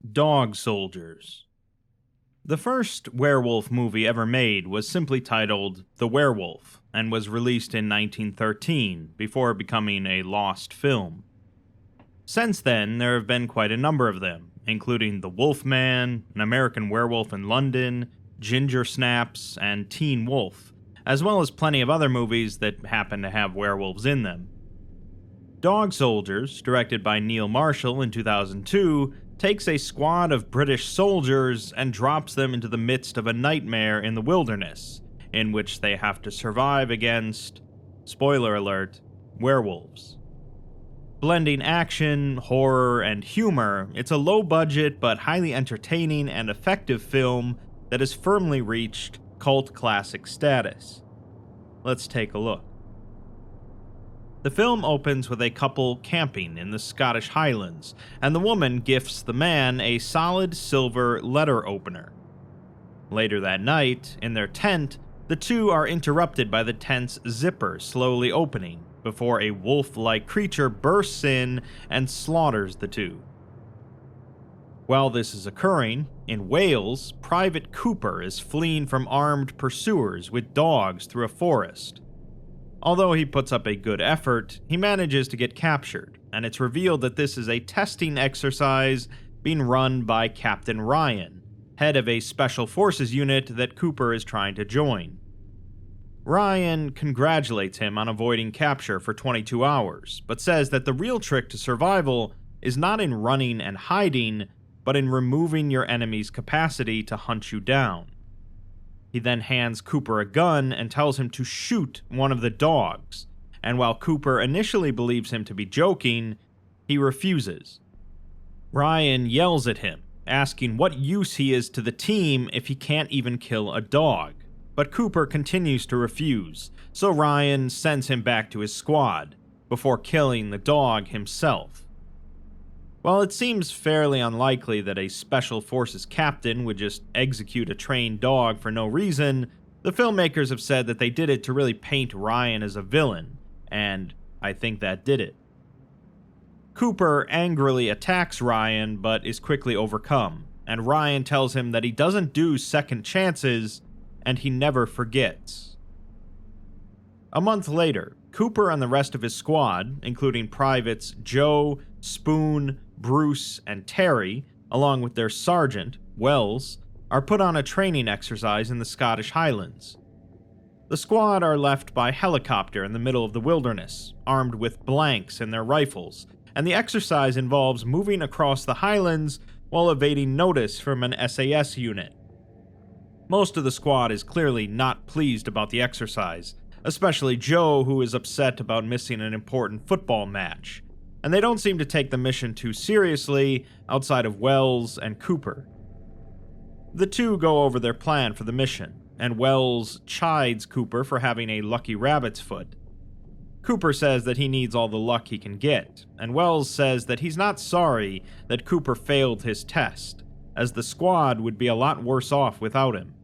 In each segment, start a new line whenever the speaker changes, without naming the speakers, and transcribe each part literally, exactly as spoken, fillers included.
Dog Soldiers. The first werewolf movie ever made was simply titled The Werewolf and was released in nineteen thirteen before becoming a lost film. Since then, there have been quite a number of them, including The Wolfman, An American Werewolf in London, Ginger Snaps, and Teen Wolf, as well as plenty of other movies that happen to have werewolves in them. Dog Soldiers, directed by Neil Marshall in two thousand two, takes a squad of British soldiers and drops them into the midst of a nightmare in the wilderness, in which they have to survive against, spoiler alert, werewolves. Blending action, horror, and humor, it's a low-budget but highly entertaining and effective film that has firmly reached cult classic status. Let's take a look. The film opens with a couple camping in the Scottish Highlands, and the woman gifts the man a solid silver letter opener. Later that night, in their tent, the two are interrupted by the tent's zipper slowly opening, before a wolf-like creature bursts in and slaughters the two. While this is occurring, in Wales, Private Cooper is fleeing from armed pursuers with dogs through a forest. Although he puts up a good effort, he manages to get captured, and it's revealed that this is a testing exercise being run by Captain Ryan, head of a special forces unit that Cooper is trying to join. Ryan congratulates him on avoiding capture for twenty-two hours, but says that the real trick to survival is not in running and hiding, but in removing your enemy's capacity to hunt you down. He then hands Cooper a gun and tells him to shoot one of the dogs, and while Cooper initially believes him to be joking, he refuses. Ryan yells at him, asking what use he is to the team if he can't even kill a dog, but Cooper continues to refuse, so Ryan sends him back to his squad, before killing the dog himself. While it seems fairly unlikely that a special forces captain would just execute a trained dog for no reason, the filmmakers have said that they did it to really paint Ryan as a villain, and I think that did it. Cooper angrily attacks Ryan but is quickly overcome, and Ryan tells him that he doesn't do second chances and he never forgets. A month later, Cooper and the rest of his squad, including Privates Joe, Spoon, Bruce, and Terry, along with their sergeant, Wells, are put on a training exercise in the Scottish Highlands. The squad are left by helicopter in the middle of the wilderness, armed with blanks in their rifles, and the exercise involves moving across the highlands while evading notice from an S A S unit. Most of the squad is clearly not pleased about the exercise, especially Joe, who is upset about missing an important football match, and they don't seem to take the mission too seriously outside of Wells and Cooper. The two go over their plan for the mission, and Wells chides Cooper for having a lucky rabbit's foot. Cooper says that he needs all the luck he can get, and Wells says that he's not sorry that Cooper failed his test, as the squad would be a lot worse off without him.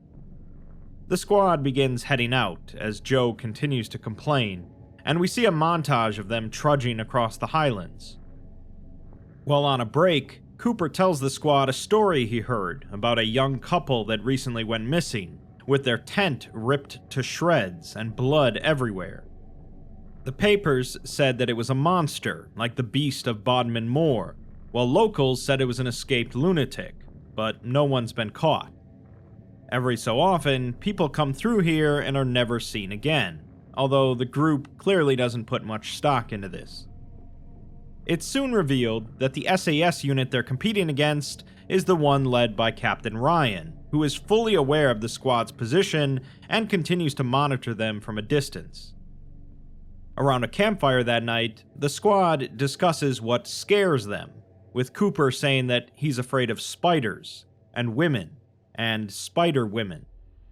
The squad begins heading out as Joe continues to complain, and we see a montage of them trudging across the highlands. While on a break, Cooper tells the squad a story he heard about a young couple that recently went missing, with their tent ripped to shreds and blood everywhere. The papers said that it was a monster, like the Beast of Bodmin Moor, while locals said it was an escaped lunatic, but no one's been caught. Every so often, people come through here and are never seen again, although the group clearly doesn't put much stock into this. It's soon revealed that the S A S unit they're competing against is the one led by Captain Ryan, who is fully aware of the squad's position and continues to monitor them from a distance. Around a campfire that night, the squad discusses what scares them, with Cooper saying that he's afraid of spiders, and women, and spider women.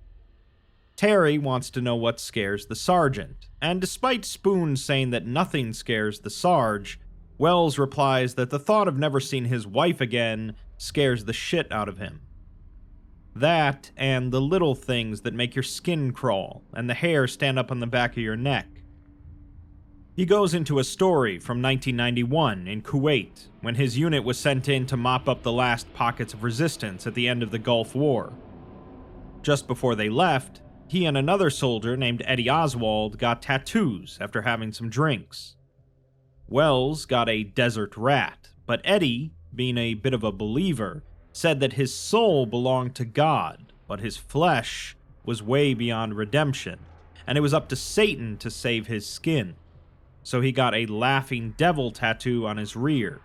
Terry wants to know what scares the sergeant, and despite Spoon saying that nothing scares the Sarge, Wells replies that the thought of never seeing his wife again scares the shit out of him. That, and the little things that make your skin crawl and the hair stand up on the back of your neck. He goes into a story from nineteen ninety-one in Kuwait, when his unit was sent in to mop up the last pockets of resistance at the end of the Gulf War. Just before they left, he and another soldier named Eddie Oswald got tattoos after having some drinks. Wells got a desert rat, but Eddie, being a bit of a believer, said that his soul belonged to God, but his flesh was way beyond redemption, and it was up to Satan to save his skin. So he got a laughing devil tattoo on his rear.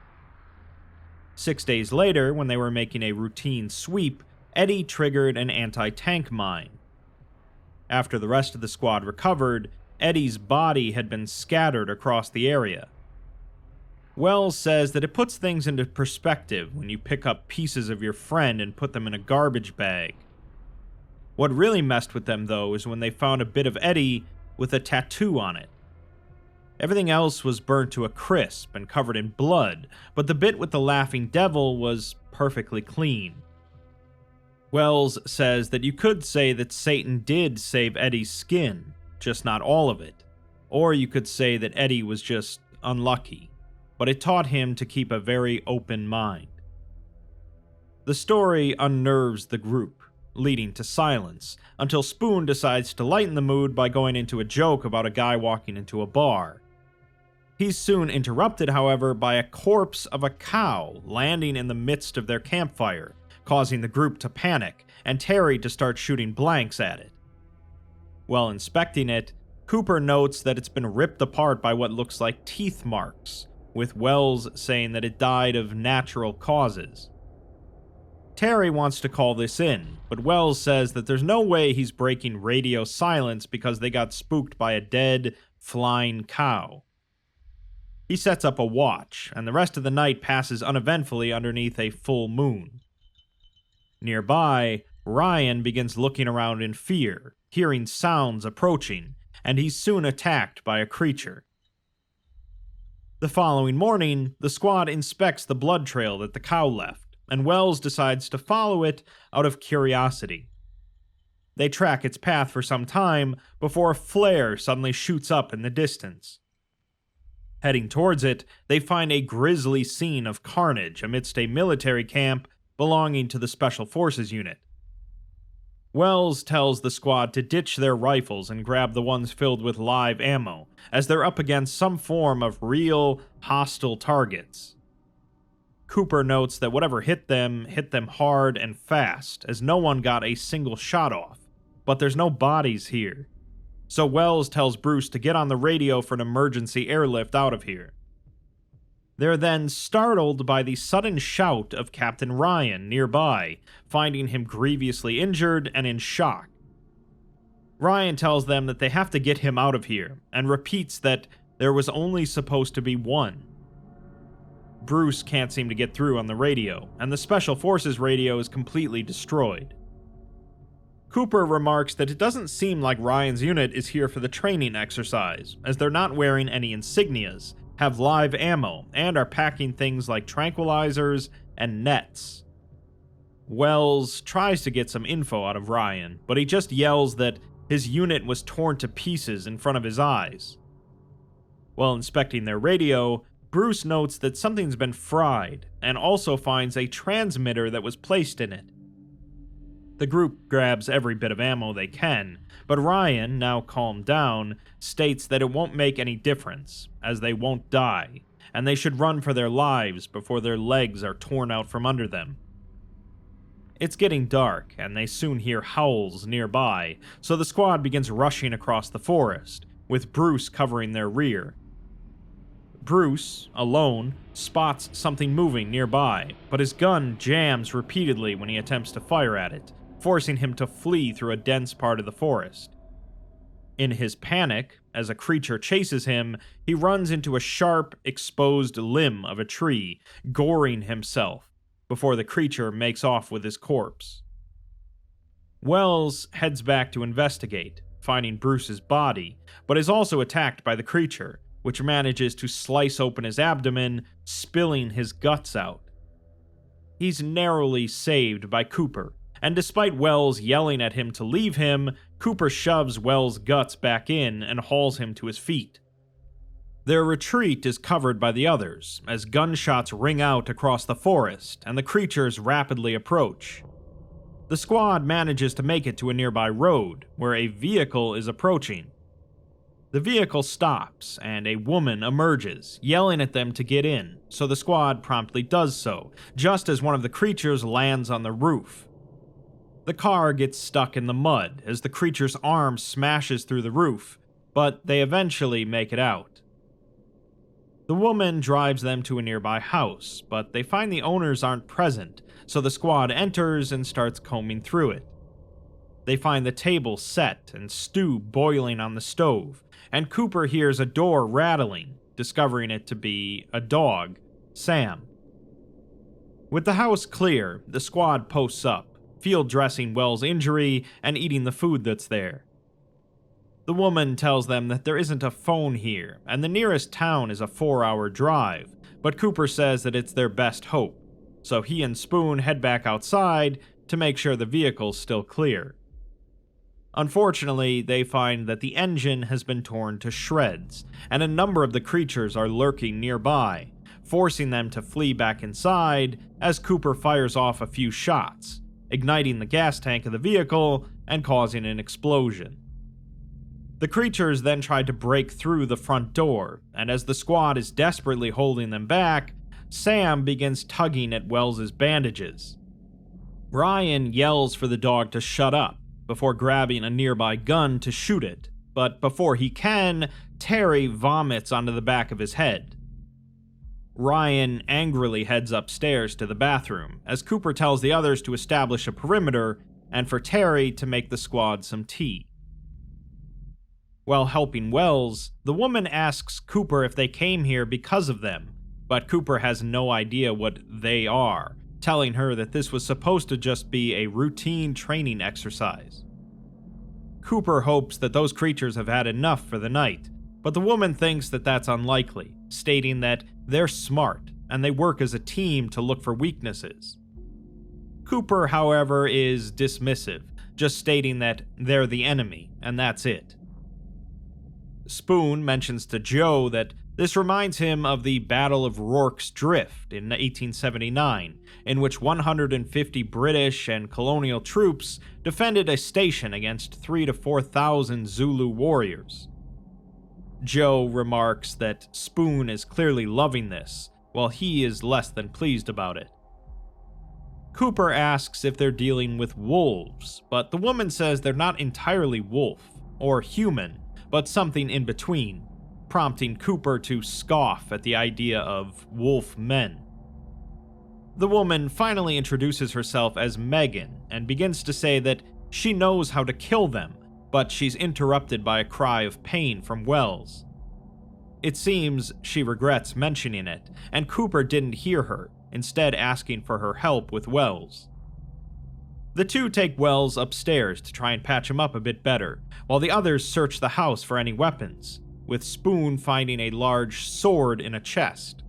Six days later, when they were making a routine sweep, Eddie triggered an anti-tank mine. After the rest of the squad recovered, Eddie's body had been scattered across the area. Wells says that it puts things into perspective when you pick up pieces of your friend and put them in a garbage bag. What really messed with them, though, is when they found a bit of Eddie with a tattoo on it. Everything else was burnt to a crisp and covered in blood, but the bit with the laughing devil was perfectly clean. Wells says that you could say that Satan did save Eddie's skin, just not all of it. Or you could say that Eddie was just unlucky, but it taught him to keep a very open mind. The story unnerves the group, leading to silence, until Spoon decides to lighten the mood by going into a joke about a guy walking into a bar. He's soon interrupted, however, by a corpse of a cow landing in the midst of their campfire, causing the group to panic, and Terry to start shooting blanks at it. While inspecting it, Cooper notes that it's been ripped apart by what looks like teeth marks, with Wells saying that it died of natural causes. Terry wants to call this in, but Wells says that there's no way he's breaking radio silence because they got spooked by a dead, flying cow. He sets up a watch, and the rest of the night passes uneventfully underneath a full moon. Nearby, Ryan begins looking around in fear, hearing sounds approaching, and he's soon attacked by a creature. The following morning, the squad inspects the blood trail that the cow left, and Wells decides to follow it out of curiosity. They track its path for some time before a flare suddenly shoots up in the distance. Heading towards it, they find a grisly scene of carnage amidst a military camp belonging to the Special Forces unit. Wells tells the squad to ditch their rifles and grab the ones filled with live ammo, as they're up against some form of real, hostile targets. Cooper notes that whatever hit them, hit them hard and fast, as no one got a single shot off, but there's no bodies here. So Wells tells Bruce to get on the radio for an emergency airlift out of here. They're then startled by the sudden shout of Captain Ryan nearby, finding him grievously injured and in shock. Ryan tells them that they have to get him out of here, and repeats that there was only supposed to be one. Bruce can't seem to get through on the radio, and the Special Forces radio is completely destroyed. Cooper remarks that it doesn't seem like Ryan's unit is here for the training exercise, as they're not wearing any insignias, have live ammo, and are packing things like tranquilizers and nets. Wells tries to get some info out of Ryan, but he just yells that his unit was torn to pieces in front of his eyes. While inspecting their radio, Bruce notes that something's been fried, and also finds a transmitter that was placed in it. The group grabs every bit of ammo they can, but Ryan, now calmed down, states that it won't make any difference, as they won't die, and they should run for their lives before their legs are torn out from under them. It's getting dark, and they soon hear howls nearby, so the squad begins rushing across the forest, with Bruce covering their rear. Bruce, alone, spots something moving nearby, but his gun jams repeatedly when he attempts to fire at it, forcing him to flee through a dense part of the forest. In his panic, as a creature chases him, he runs into a sharp, exposed limb of a tree, goring himself, before the creature makes off with his corpse. Wells heads back to investigate, finding Bruce's body, but is also attacked by the creature, which manages to slice open his abdomen, spilling his guts out. He's narrowly saved by Cooper, and despite Wells yelling at him to leave him, Cooper shoves Wells' guts back in and hauls him to his feet. Their retreat is covered by the others, as gunshots ring out across the forest and the creatures rapidly approach. The squad manages to make it to a nearby road, where a vehicle is approaching. The vehicle stops, and a woman emerges, yelling at them to get in, so the squad promptly does so, just as one of the creatures lands on the roof. The car gets stuck in the mud as the creature's arm smashes through the roof, but they eventually make it out. The woman drives them to a nearby house, but they find the owners aren't present, so the squad enters and starts combing through it. They find the table set and stew boiling on the stove, and Cooper hears a door rattling, discovering it to be a dog, Sam. With the house clear, the squad posts up, field dressing Wells' injury and eating the food that's there. The woman tells them that there isn't a phone here, and the nearest town is a four-hour drive, but Cooper says that it's their best hope, so he and Spoon head back outside to make sure the vehicle's still clear. Unfortunately, they find that the engine has been torn to shreds, and a number of the creatures are lurking nearby, forcing them to flee back inside as Cooper fires off a few shots, igniting the gas tank of the vehicle and causing an explosion. The creatures then try to break through the front door, and as the squad is desperately holding them back, Sam begins tugging at Wells' bandages. Ryan yells for the dog to shut up, before grabbing a nearby gun to shoot it, but before he can, Terry vomits onto the back of his head. Ryan angrily heads upstairs to the bathroom, as Cooper tells the others to establish a perimeter, and for Terry to make the squad some tea. While helping Wells, the woman asks Cooper if they came here because of them, but Cooper has no idea what they are, telling her that this was supposed to just be a routine training exercise. Cooper hopes that those creatures have had enough for the night, but the woman thinks that that's unlikely, stating that they're smart and they work as a team to look for weaknesses. Cooper, however, is dismissive, just stating that they're the enemy, and that's it. Spoon mentions to Joe that this reminds him of the Battle of Rorke's Drift in eighteen seventy-nine, in which one hundred fifty British and colonial troops defended a station against three to four thousand Zulu warriors. Joe remarks that Spoon is clearly loving this, while he is less than pleased about it. Cooper asks if they're dealing with wolves, but the woman says they're not entirely wolf, or human, but something in between, prompting Cooper to scoff at the idea of wolf men. The woman finally introduces herself as Megan and begins to say that she knows how to kill them, but she's interrupted by a cry of pain from Wells. It seems she regrets mentioning it, and Cooper didn't hear her, instead asking for her help with Wells. The two take Wells upstairs to try and patch him up a bit better, while the others search the house for any weapons, with Spoon finding a large sword in a chest.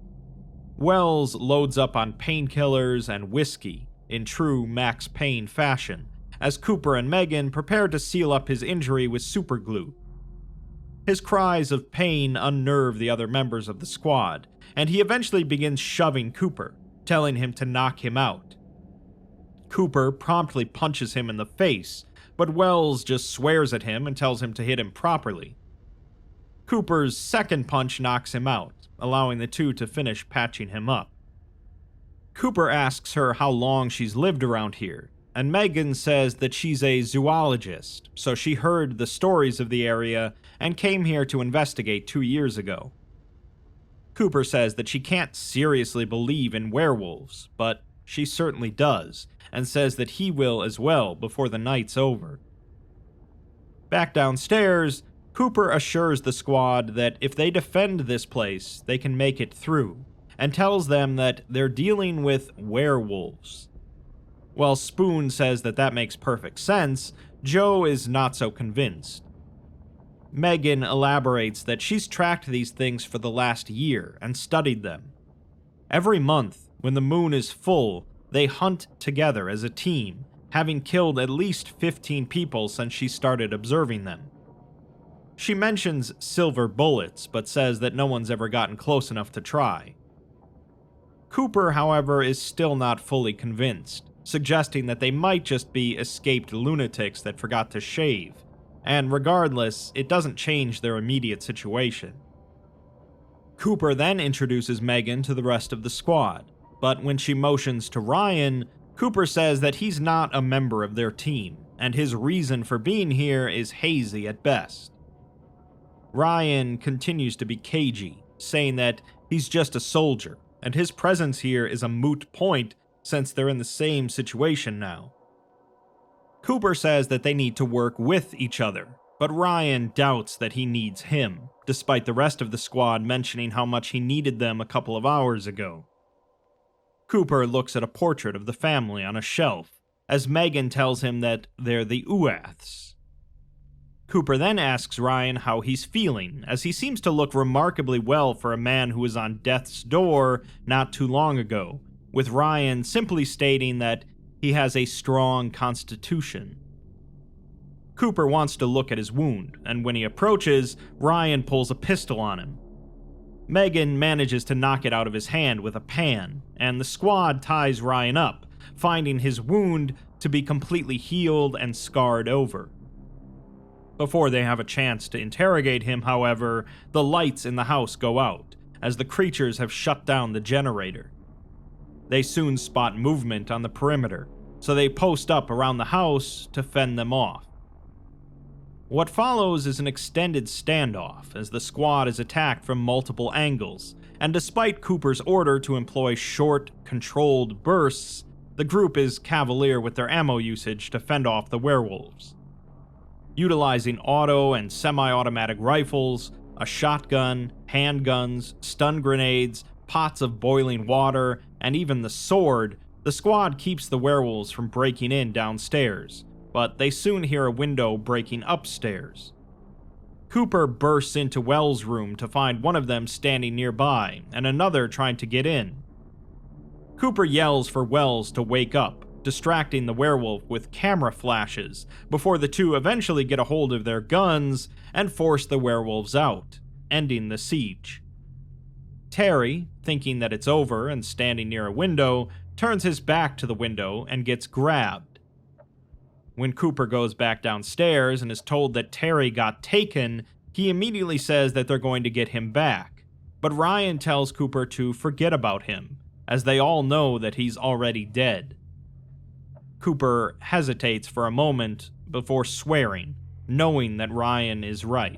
Wells loads up on painkillers and whiskey, in true Max Payne fashion, as Cooper and Megan prepare to seal up his injury with superglue. His cries of pain unnerve the other members of the squad, and he eventually begins shoving Cooper, telling him to knock him out. Cooper promptly punches him in the face, but Wells just swears at him and tells him to hit him properly. Cooper's second punch knocks him out, allowing the two to finish patching him up. Cooper asks her how long she's lived around here, and Megan says that she's a zoologist, so she heard the stories of the area and came here to investigate two years ago. Cooper says that she can't seriously believe in werewolves, but she certainly does, and says that he will as well before the night's over. Back downstairs, Cooper assures the squad that if they defend this place, they can make it through, and tells them that they're dealing with werewolves. While Spoon says that that makes perfect sense, Joe is not so convinced. Megan elaborates that she's tracked these things for the last year and studied them. Every month, when the moon is full, they hunt together as a team, having killed at least fifteen people since she started observing them. She mentions silver bullets, but says that no one's ever gotten close enough to try. Cooper, however, is still not fully convinced, suggesting that they might just be escaped lunatics that forgot to shave, and regardless, it doesn't change their immediate situation. Cooper then introduces Megan to the rest of the squad, but when she motions to Ryan, Cooper says that he's not a member of their team, and his reason for being here is hazy at best. Ryan continues to be cagey, saying that he's just a soldier, and his presence here is a moot point since they're in the same situation now. Cooper says that they need to work with each other, but Ryan doubts that he needs him, despite the rest of the squad mentioning how much he needed them a couple of hours ago. Cooper looks at a portrait of the family on a shelf, as Megan tells him that they're the Uaths. Cooper then asks Ryan how he's feeling, as he seems to look remarkably well for a man who was on death's door not too long ago, with Ryan simply stating that he has a strong constitution. Cooper wants to look at his wound, and when he approaches, Ryan pulls a pistol on him. Megan manages to knock it out of his hand with a pan, and the squad ties Ryan up, finding his wound to be completely healed and scarred over. Before they have a chance to interrogate him, however, the lights in the house go out, as the creatures have shut down the generator. They soon spot movement on the perimeter, so they post up around the house to fend them off. What follows is an extended standoff as the squad is attacked from multiple angles, and despite Cooper's order to employ short, controlled bursts, the group is cavalier with their ammo usage to fend off the werewolves. Utilizing auto and semi-automatic rifles, a shotgun, handguns, stun grenades, pots of boiling water, and even the sword, the squad keeps the werewolves from breaking in downstairs, but they soon hear a window breaking upstairs. Cooper bursts into Wells' room to find one of them standing nearby and another trying to get in. Cooper yells for Wells to wake up, distracting the werewolf with camera flashes before the two eventually get a hold of their guns and force the werewolves out, ending the siege. Terry, thinking that it's over and standing near a window, turns his back to the window and gets grabbed. When Cooper goes back downstairs and is told that Terry got taken, he immediately says that they're going to get him back, but Ryan tells Cooper to forget about him, as they all know that he's already dead. Cooper hesitates for a moment before swearing, knowing that Ryan is right.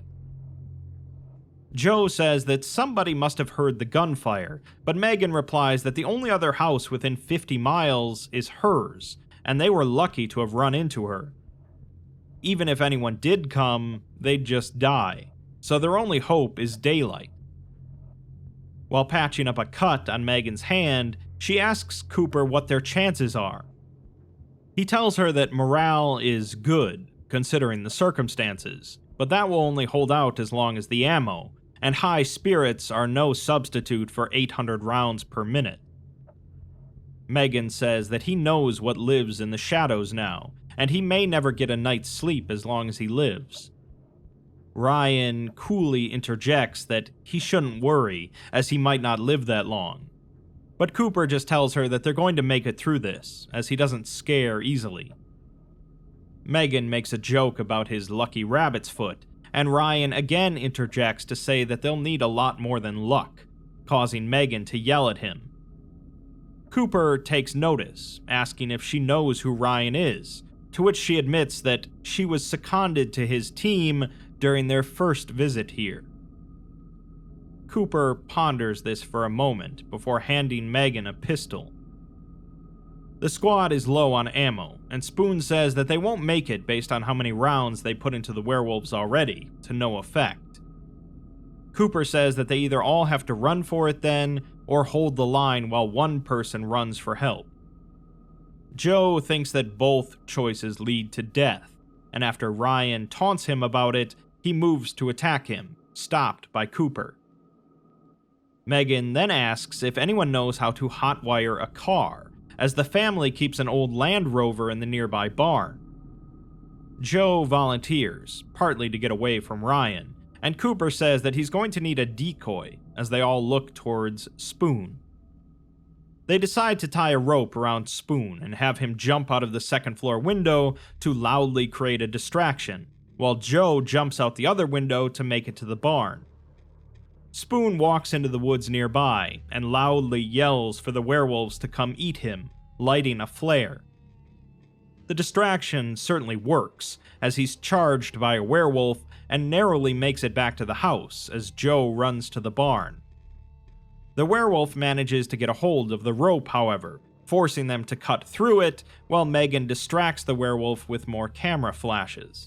Joe says that somebody must have heard the gunfire, but Megan replies that the only other house within fifty miles is hers, and they were lucky to have run into her. Even if anyone did come, they'd just die, so their only hope is daylight. While patching up a cut on Megan's hand, she asks Cooper what their chances are. He tells her that morale is good, considering the circumstances, but that will only hold out as long as the ammo, and high spirits are no substitute for eight hundred rounds per minute. Megan says that he knows what lives in the shadows now, and he may never get a night's sleep as long as he lives. Ryan coolly interjects that he shouldn't worry, as he might not live that long. But Cooper just tells her that they're going to make it through this, as he doesn't scare easily. Megan makes a joke about his lucky rabbit's foot, and Ryan again interjects to say that they'll need a lot more than luck, causing Megan to yell at him. Cooper takes notice, asking if she knows who Ryan is, to which she admits that she was seconded to his team during their first visit here. Cooper ponders this for a moment before handing Megan a pistol. The squad is low on ammo, and Spoon says that they won't make it based on how many rounds they put into the werewolves already, to no effect. Cooper says that they either all have to run for it then, or hold the line while one person runs for help. Joe thinks that both choices lead to death, and after Ryan taunts him about it, he moves to attack him, stopped by Cooper. Megan then asks if anyone knows how to hotwire a car, as the family keeps an old Land Rover in the nearby barn. Joe volunteers, partly to get away from Ryan, and Cooper says that he's going to need a decoy as they all look towards Spoon. They decide to tie a rope around Spoon and have him jump out of the second floor window to loudly create a distraction, while Joe jumps out the other window to make it to the barn. Spoon walks into the woods nearby and loudly yells for the werewolves to come eat him, lighting a flare. The distraction certainly works, as he's charged by a werewolf and narrowly makes it back to the house as Joe runs to the barn. The werewolf manages to get a hold of the rope, however, forcing them to cut through it, while Megan distracts the werewolf with more camera flashes.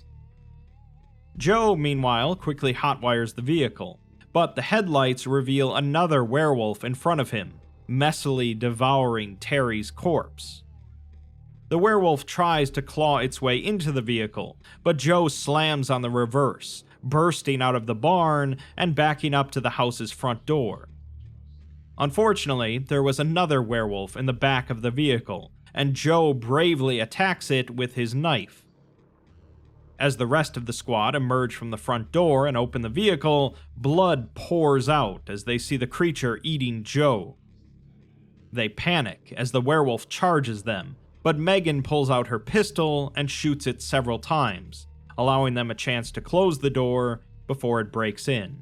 Joe, meanwhile, quickly hotwires the vehicle, but the headlights reveal another werewolf in front of him, messily devouring Terry's corpse. The werewolf tries to claw its way into the vehicle, but Joe slams on the reverse, bursting out of the barn and backing up to the house's front door. Unfortunately, there was another werewolf in the back of the vehicle, and Joe bravely attacks it with his knife. As the rest of the squad emerge from the front door and open the vehicle, blood pours out as they see the creature eating Joe. They panic as the werewolf charges them, but Megan pulls out her pistol and shoots it several times, allowing them a chance to close the door before it breaks in.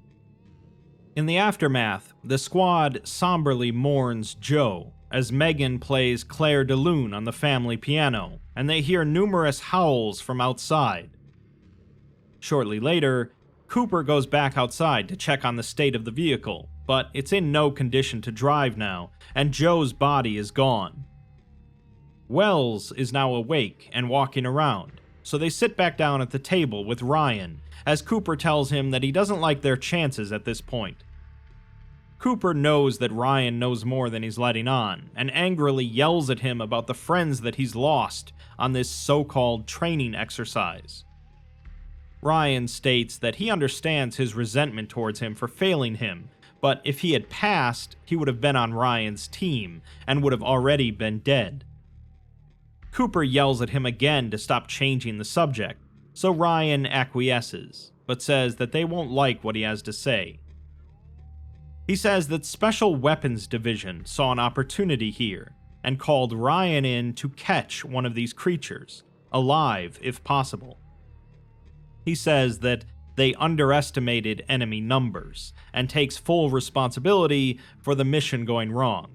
In the aftermath, the squad somberly mourns Joe as Megan plays Claire de Lune on the family piano, and they hear numerous howls from outside. Shortly later, Cooper goes back outside to check on the state of the vehicle, but it's in no condition to drive now, and Joe's body is gone. Wells is now awake and walking around, so they sit back down at the table with Ryan, as Cooper tells him that he doesn't like their chances at this point. Cooper knows that Ryan knows more than he's letting on, and angrily yells at him about the friends that he's lost on this so-called training exercise. Ryan states that he understands his resentment towards him for failing him, but if he had passed, he would have been on Ryan's team, and would have already been dead. Cooper yells at him again to stop changing the subject, so Ryan acquiesces, but says that they won't like what he has to say. He says that Special Weapons Division saw an opportunity here, and called Ryan in to catch one of these creatures, alive if possible. He says that they underestimated enemy numbers, and takes full responsibility for the mission going wrong.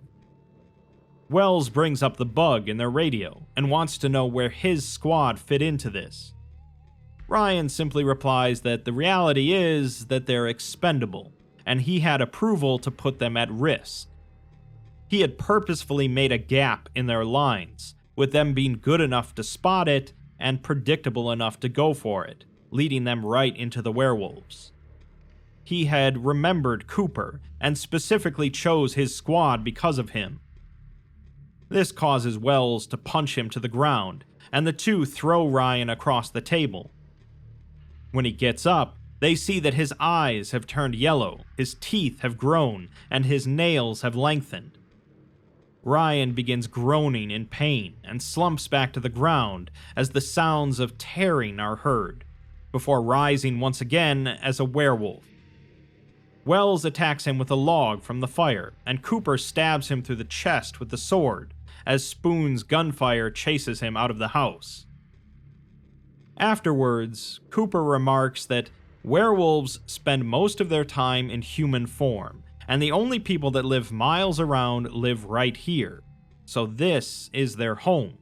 Wells brings up the bug in their radio, and wants to know where his squad fit into this. Ryan simply replies that the reality is that they're expendable, and he had approval to put them at risk. He had purposefully made a gap in their lines, with them being good enough to spot it and predictable enough to go for it, leading them right into the werewolves. He had remembered Cooper, and specifically chose his squad because of him. This causes Wells to punch him to the ground, and the two throw Ryan across the table. When he gets up, they see that his eyes have turned yellow, his teeth have grown, and his nails have lengthened. Ryan begins groaning in pain and slumps back to the ground as the sounds of tearing are heard, before rising once again as a werewolf. Wells attacks him with a log from the fire, and Cooper stabs him through the chest with the sword, as Spoon's gunfire chases him out of the house. Afterwards, Cooper remarks that werewolves spend most of their time in human form, and the only people that live miles around live right here, so this is their home.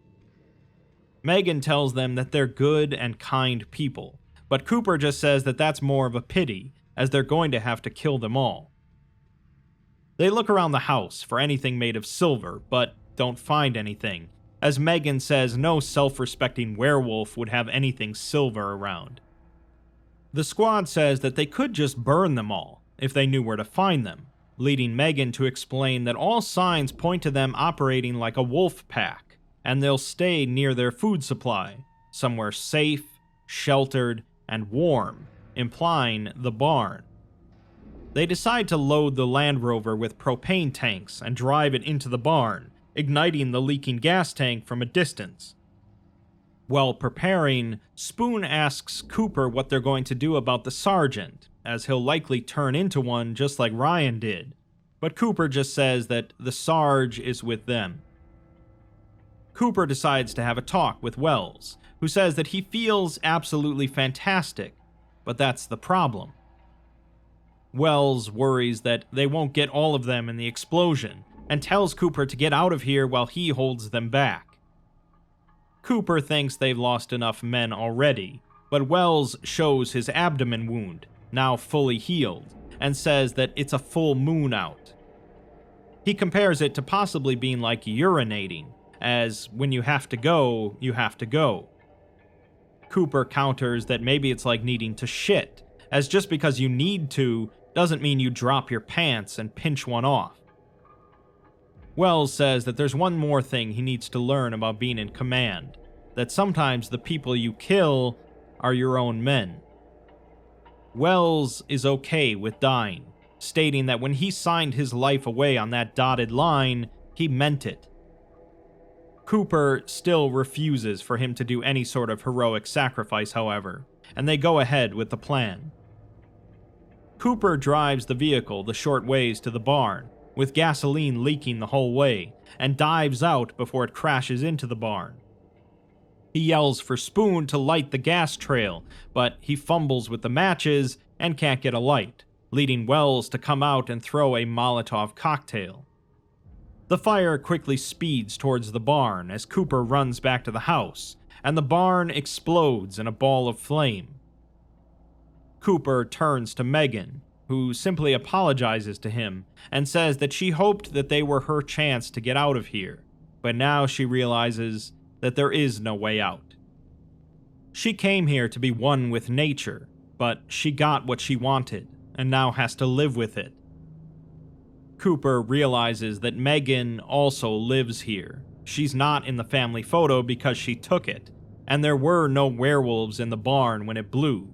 Megan tells them that they're good and kind people, but Cooper just says that that's more of a pity, as they're going to have to kill them all. They look around the house for anything made of silver, but don't find anything, as Megan says no self-respecting werewolf would have anything silver around. The squad says that they could just burn them all, if they knew where to find them, leading Megan to explain that all signs point to them operating like a wolf pack, and they'll stay near their food supply, somewhere safe, sheltered, and warm, implying the barn. They decide to load the Land Rover with propane tanks and drive it into the barn, igniting the leaking gas tank from a distance. While preparing, Spoon asks Cooper what they're going to do about the sergeant, as he'll likely turn into one just like Ryan did, but Cooper just says that the Sarge is with them. Cooper decides to have a talk with Wells, who says that he feels absolutely fantastic, but that's the problem. Wells worries that they won't get all of them in the explosion, and tells Cooper to get out of here while he holds them back. Cooper thinks they've lost enough men already, but Wells shows his abdomen wound, now fully healed, and says that it's a full moon out. He compares it to possibly being like urinating, as when you have to go, you have to go. Cooper counters that maybe it's like needing to shit, as just because you need to doesn't mean you drop your pants and pinch one off. Wells says that there's one more thing he needs to learn about being in command, that sometimes the people you kill are your own men. Wells is okay with dying, stating that when he signed his life away on that dotted line, he meant it. Cooper still refuses for him to do any sort of heroic sacrifice, however, and they go ahead with the plan. Cooper drives the vehicle the short ways to the barn, with gasoline leaking the whole way, and dives out before it crashes into the barn. He yells for Spoon to light the gas trail, but he fumbles with the matches and can't get a light, leading Wells to come out and throw a Molotov cocktail. The fire quickly speeds towards the barn as Cooper runs back to the house, and the barn explodes in a ball of flame. Cooper turns to Megan, who simply apologizes to him and says that she hoped that they were her chance to get out of here, but now she realizes that there is no way out. She came here to be one with nature, but she got what she wanted, and now has to live with it. Cooper realizes that Megan also lives here. She's not in the family photo because she took it, and there were no werewolves in the barn when it blew.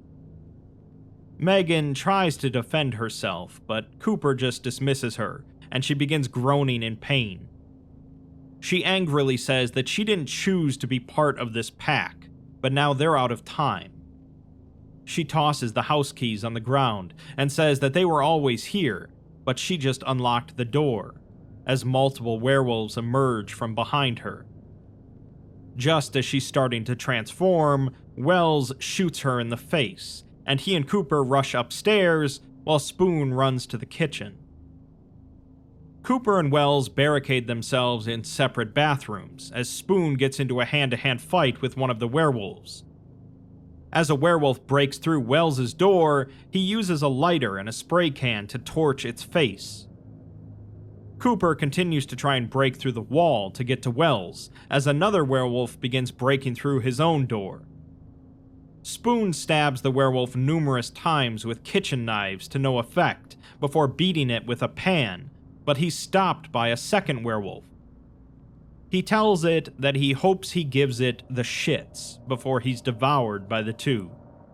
Megan tries to defend herself, but Cooper just dismisses her, and she begins groaning in pain. She angrily says that she didn't choose to be part of this pack, but now they're out of time. She tosses the house keys on the ground and says that they were always here, but she just unlocked the door, as multiple werewolves emerge from behind her. Just as she's starting to transform, Wells shoots her in the face, and he and Cooper rush upstairs while Spoon runs to the kitchen. Cooper and Wells barricade themselves in separate bathrooms as Spoon gets into a hand-to-hand fight with one of the werewolves. As a werewolf breaks through Wells's door, he uses a lighter and a spray can to torch its face. Cooper continues to try and break through the wall to get to Wells, as another werewolf begins breaking through his own door. Spoon stabs the werewolf numerous times with kitchen knives to no effect, before beating it with a pan, but he's stopped by a second werewolf. He tells it that he hopes he gives it the shits before he's devoured by the two.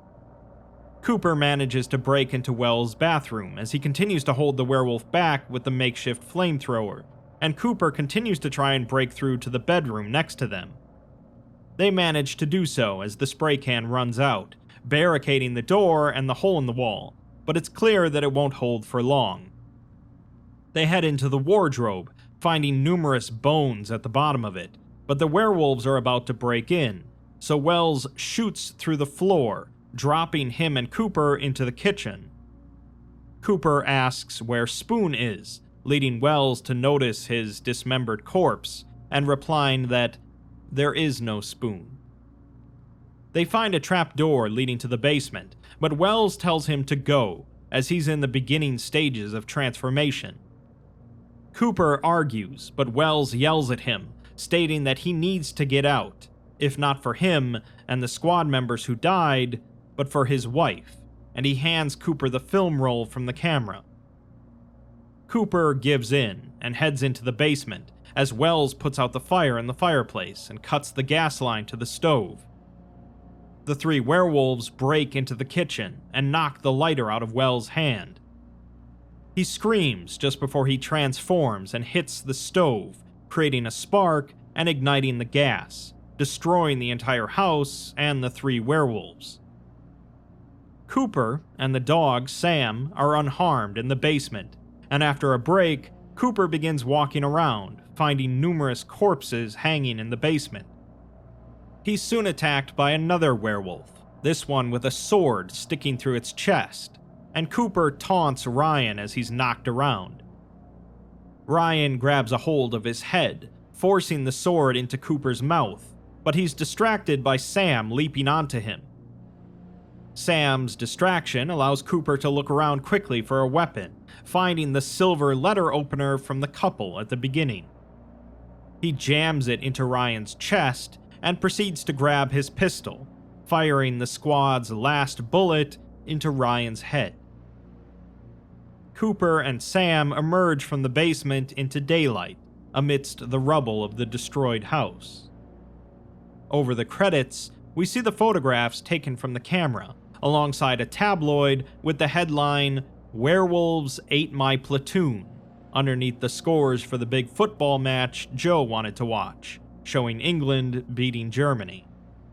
Cooper manages to break into Wells' bathroom as he continues to hold the werewolf back with the makeshift flamethrower, and Cooper continues to try and break through to the bedroom next to them. They manage to do so as the spray can runs out, barricading the door and the hole in the wall, but it's clear that it won't hold for long. They head into the wardrobe, finding numerous bones at the bottom of it, but the werewolves are about to break in, so Wells shoots through the floor, dropping him and Cooper into the kitchen. Cooper asks where Spoon is, leading Wells to notice his dismembered corpse, and replying that there is no Spoon. They find a trap door leading to the basement, but Wells tells him to go, as he's in the beginning stages of transformation. Cooper argues, but Wells yells at him, stating that he needs to get out, if not for him and the squad members who died, but for his wife, and he hands Cooper the film roll from the camera. Cooper gives in and heads into the basement, as Wells puts out the fire in the fireplace and cuts the gas line to the stove. The three werewolves break into the kitchen and knock the lighter out of Wells' hand. He screams just before he transforms and hits the stove, creating a spark and igniting the gas, destroying the entire house and the three werewolves. Cooper and the dog, Sam, are unharmed in the basement, and after a break, Cooper begins walking around, finding numerous corpses hanging in the basement. He's soon attacked by another werewolf, this one with a sword sticking through its chest, and Cooper taunts Ryan as he's knocked around. Ryan grabs a hold of his head, forcing the sword into Cooper's mouth, but he's distracted by Sam leaping onto him. Sam's distraction allows Cooper to look around quickly for a weapon, finding the silver letter opener from the couple at the beginning. He jams it into Ryan's chest and proceeds to grab his pistol, firing the squad's last bullet into Ryan's head. Cooper and Sam emerge from the basement into daylight, amidst the rubble of the destroyed house. Over the credits, we see the photographs taken from the camera, alongside a tabloid with the headline, "Werewolves Ate My Platoon," underneath the scores for the big football match Joe wanted to watch, showing England beating Germany.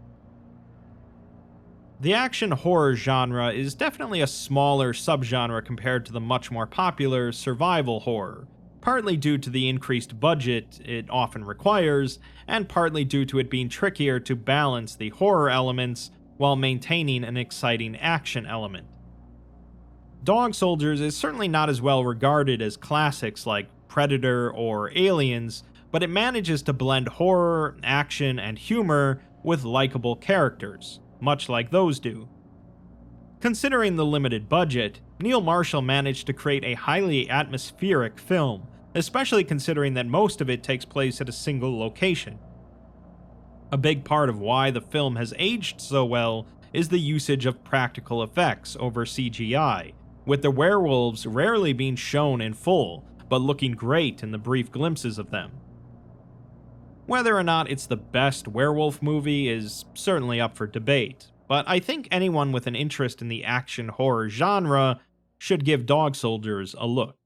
The action horror genre is definitely a smaller subgenre compared to the much more popular survival horror, partly due to the increased budget it often requires, and partly due to it being trickier to balance the horror elements while maintaining an exciting action element. Dog Soldiers is certainly not as well regarded as classics like Predator or Aliens, but it manages to blend horror, action, and humor with likable characters, much like those do. Considering the limited budget, Neil Marshall managed to create a highly atmospheric film, especially considering that most of it takes place at a single location. A big part of why the film has aged so well is the usage of practical effects over C G I, with the werewolves rarely being shown in full, but looking great in the brief glimpses of them. Whether or not it's the best werewolf movie is certainly up for debate, but I think anyone with an interest in the action horror genre should give Dog Soldiers a look.